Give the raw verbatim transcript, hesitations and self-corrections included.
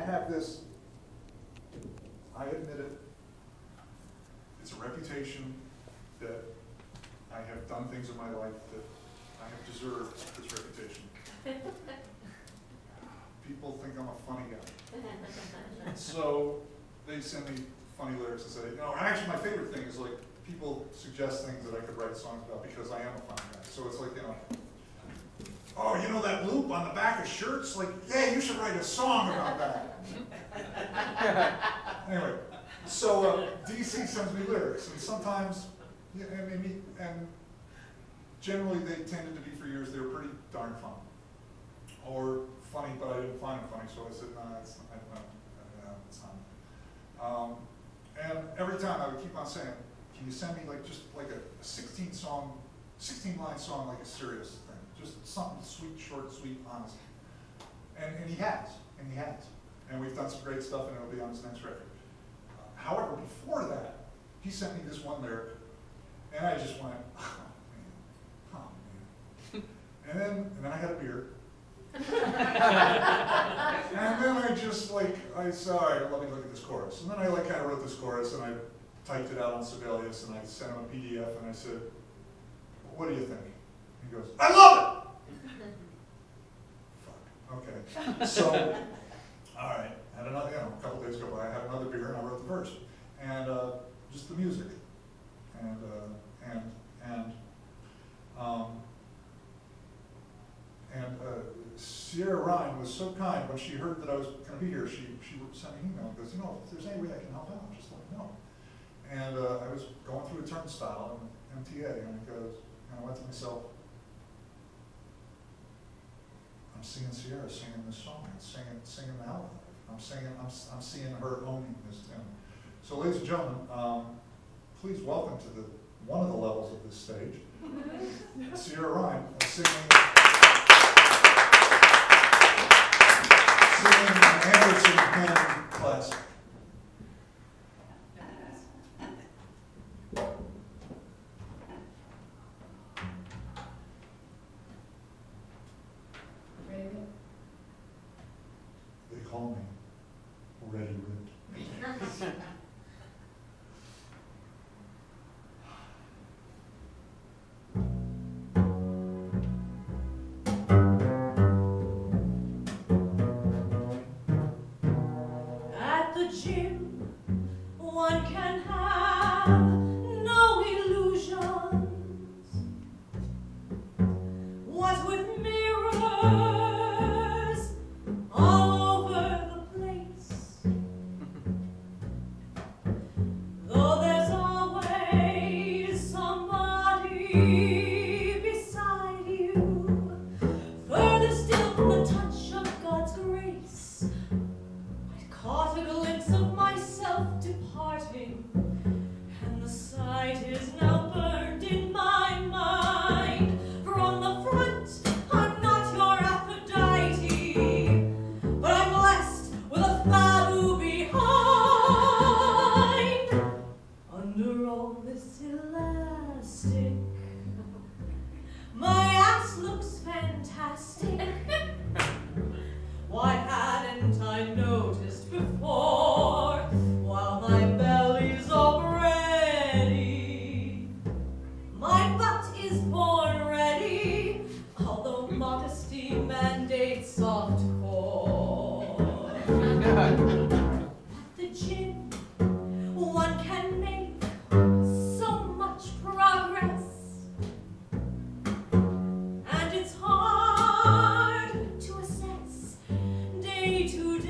have this, I admit it, it's a reputation that I have done things in my life that I have deserved this reputation. People think I'm a funny guy. So they send me funny lyrics and say, you know, actually my favorite thing is like people suggest things that I could write songs about because I am a funny guy. So it's like, you know, oh, you know that loop on the back of shirts? Like, yeah, you should write a song about that. Anyway, so uh, D C sends me lyrics, and sometimes, yeah, and, maybe, and generally they tended to be, for years, they were pretty darn fun. Or funny, but I didn't find them funny, so I said, no, nah, it's not, no, it's not. Um, and every time I would keep on saying, can you send me like just like a sixteen song, sixteen line song, like a serious thing, just something sweet, short, sweet, honest. And, and he has, and he has. And we've done some great stuff, and it'll be on his next record. Uh, however, before that, he sent me this one lyric, and I just went, oh man, oh man. And then, and then I had a beer. And then I just like, I said, all right, let me look at this chorus. And then I like kind of wrote this chorus, and I typed it out on Sibelius, and I sent him a P D F, and I said, what do you think? He goes, I love it! Fuck, okay. So, all right, and another, you know, a couple days go by, I had another beer, and I wrote the verse. And uh, just the music. And, uh, and, and, um, and uh, Sierra Ryan was so kind. When she heard that I was going to be here, she, she sent me an email and goes, you know, if there's any way I can help out, just let me know. And uh, I was going through a turnstile in M T A, and it goes, and I went to myself, I'm seeing Sierra singing this song, and singing, singing the hell out of it. I'm singing, I'm, I'm seeing her owning this tune. So, ladies and gentlemen, um, please welcome to the one of the levels of this stage, Sierra Ryan, singing, singing an Anderson Pen classic. They call me Ready Rip. At the gym, one can have no illusions. What with mirrors all over the place, though there's always somebody beside you, further still from the touch of God's grace. I caught a glimpse of myself departing, and the sight is now burned in my mind. For on the front, I'm not your Aphrodite, but I'm blessed with a Fabu behind. Under all this elastic, my ass looks fantastic. Why hadn't I noticed before, while my belly's all ready? My butt is born ready, although modesty mandates soft core. At the gym, one can make so much progress, and it's hard to assess day to